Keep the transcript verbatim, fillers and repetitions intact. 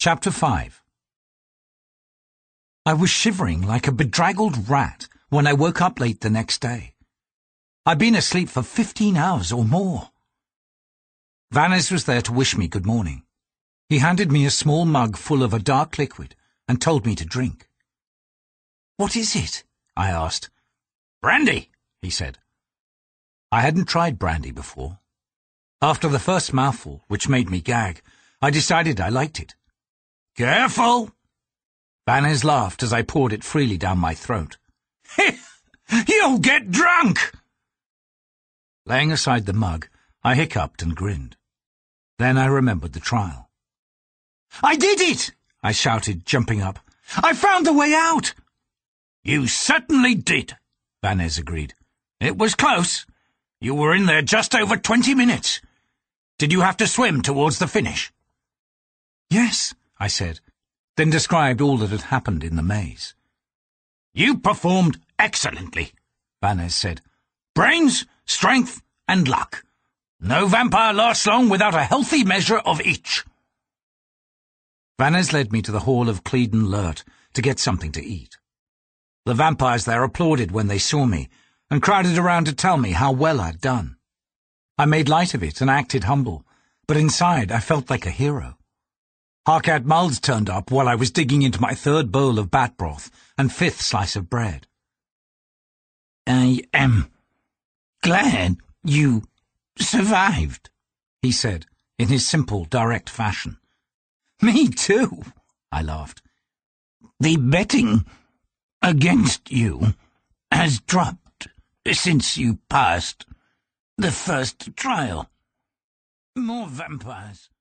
Chapter five. I was shivering like a bedraggled rat when I woke up late the next day. I'd been asleep for fifteen hours or more. Vannes was there to wish me good morning. He handed me a small mug full of a dark liquid and told me to drink. "What is it?" I asked. "Brandy," he said. I hadn't tried brandy before. After the first mouthful, which made me gag, I decided I liked it. "Careful!" Vannes laughed as I poured it freely down my throat. "You'll get drunk!" Laying aside the mug, I hiccuped and grinned. Then I remembered the trial. "I did it!" I shouted, jumping up. "I found the way out!" "You certainly did," Vannes agreed. "It was close. You were in there just over twenty minutes. Did you have to swim towards the finish?" "Yes," I said, then described all that had happened in the maze. "You performed excellently," Vannes said. "Brains, strength, and luck. No vampire lasts long without a healthy measure of each." Vannes led me to the hall of Cleeden Lert to get something to eat. The vampires there applauded when they saw me and crowded around to tell me how well I'd done. I made light of it and acted humble, but inside I felt like a hero. Harkat Mulds turned up while I was digging into my third bowl of bat broth and fifth slice of bread. "I am glad you survived," he said, in his simple, direct fashion. "Me too," I laughed. "The betting against you has dropped since you passed the first trial. More vampires